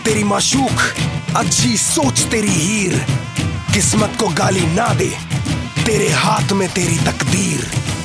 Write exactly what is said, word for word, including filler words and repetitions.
तेरी माशूक, अच्छी सोच तेरी हीर, किस्मत को गाली ना दे, तेरे हाथ में तेरी तकदीर।